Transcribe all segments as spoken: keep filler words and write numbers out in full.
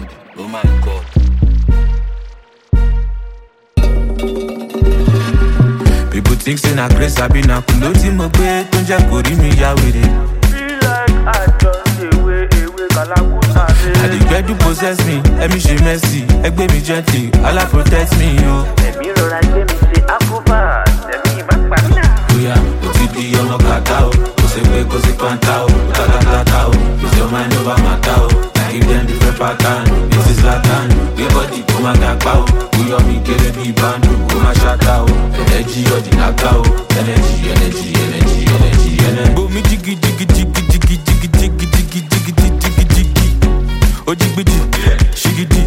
God, oh my God. People think say na grace I be na kulo ti mo gbe to je ko ri mi ya were. Feel like I just away, away, Kalakuta. I dey get to possess me, let me she mercy, egbe mi gently, Allah protect me yo. Let me roll like me say Akuba, let me back back now. Oya, o ti di ọmọ kata o, kò ṣe pé kò sí panta o, tata tata o, lose your mind over matter o. I give them different pattern, this is Latin, gbé body kó má ga pa o, kúyọ̀ mi kéré bí bandu, kó má ṣáta o. Energy ọ̀dìnàká o, energy, energy, energy, energy, energy. Bomi jigi jigi jigi jigi jigi jigi jigi jigi jigi jigi. Ojigbiji, shigidi,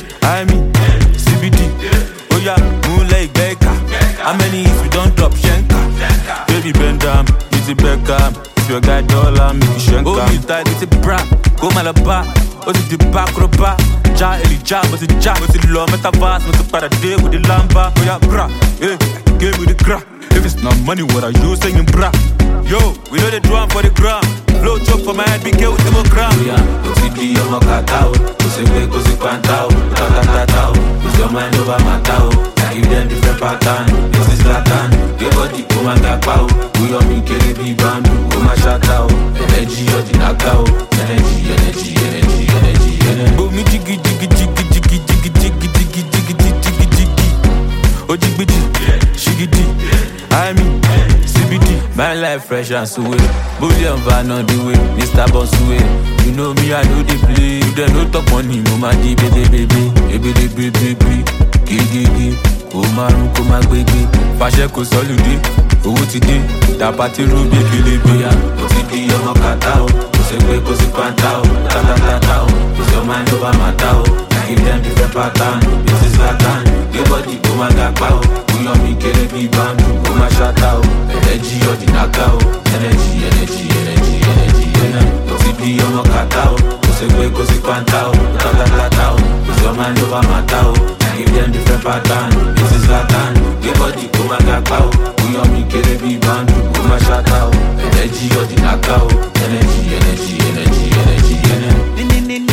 I mean, C B D. Oya, moonlight baker. How many if you don't drop shenka? Baby bend down, easy Beckham. If your guy dollar, make you shenka. Oh, you tight, it's a bra. Go malaba, oh, it's the back roba. Ja, Elijah, but it's ja, but it's low, metaverse, but it's para day with the lamba. Oh, yeah, bra, eh, give me the crack. If it's not money, what are you saying, bra? Yo, we know the drum for the gram. Blow chop for my head, be careful with the gram. Yeah, o ti di ọmọ kata o, kò ṣe pé kò sí panta o, tata tata o, lose your mind over matter o. I give them different pattern, this is Latin. Gbé body kó má ga pa o, kúyọ̀ mi kéré bí bandu, kó má ṣáta o. Energy ọ̀dìnàká o, energy, energy, energy, energy, energy. Bomi jigi jigi jigi jigi jigi jigi jigi jigi jigi jigi. Ojigbiji, shigidi, I mean, C B D. My life fresh and sweet. Bullion van on the way, Mister Bonsue. You know me, I know the play. You don't know talk money, mama di baby baby, baby baby baby, gigi gigi. Kò márùn kò má gbégbé, fàṣẹ kò sọ́lùdé, owó ti dé, dàpá ti rú bébélébé. Ó ti di ọmọ kàtá o, kò ṣe pé kò sí pàǹtà o, tátátátá o, lose your mind over matter o. I give them different pattern, this is Latin. Gbé bọ́dì kó má ga pa o, kúyọ̀ mi kéré bí bandu, kó má ṣáta o. Energy ọ̀dìnàká o, energy, energy, energy, energy, energy. Ó ti di ọmọ kàtá o, kò ṣe pé kò sí pàǹtà o, tátátátá o, lose your mind over matter o. I give them different pattern, this is Latin. Gbé bọ́dì kó má ga pa o, kúyọ̀ mi kéré bí bandu, kó má ṣáta o. Energy ọ̀dìnàká o, energy, energy, energy, energy, energy.